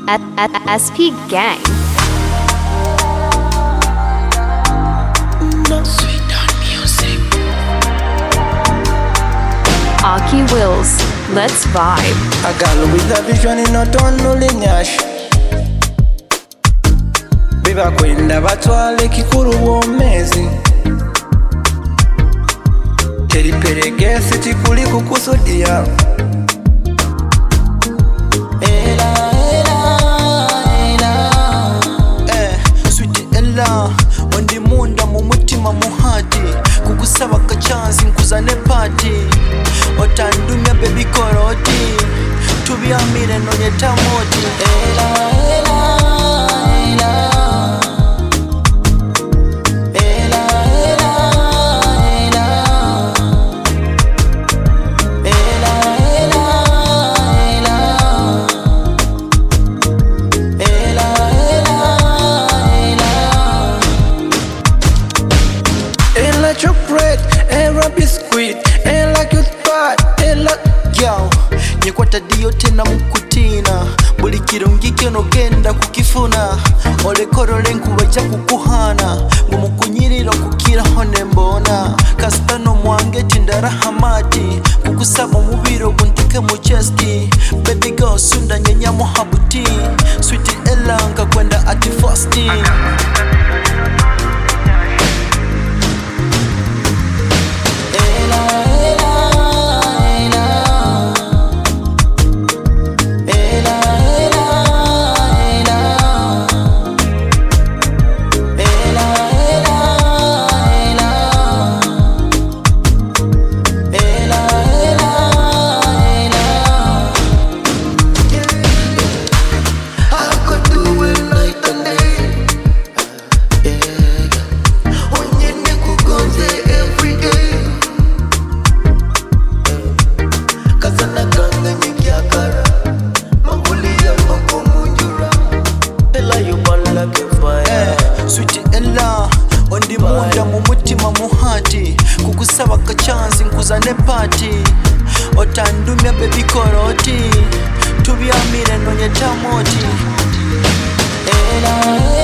SP Gang. Sweet on music. Aki Wills, let's vibe. A girl with a vision in not only nyash. Biba kwenda batwale kikuru womezi. Keri peregesi tikuli kukusudia. Ondi munda mu mutima muhati kukusaba kachansi nkuzane party otandumya baby koroti tubyamire nonyeta moti chocolate, era biscuit, ela cute part, ela gyao. Nyekwata dio tena mukutina, buli kirungi kyonogenda kukifuna. Ole korole nkubaja kukuhana, ngumukunyirira kukiraho nembona. Kasitano mwange tindara hamati, kukusaba mubiro buntike mu chesti. Baby girl sunda nyenya muhabuti, sweet ela nkakwenda ati fasti. Sweet ella ondi munda mu mutima muhati kukusaba kachansi nkuzane party otandumya baby koroti tubyamire nonyeta moti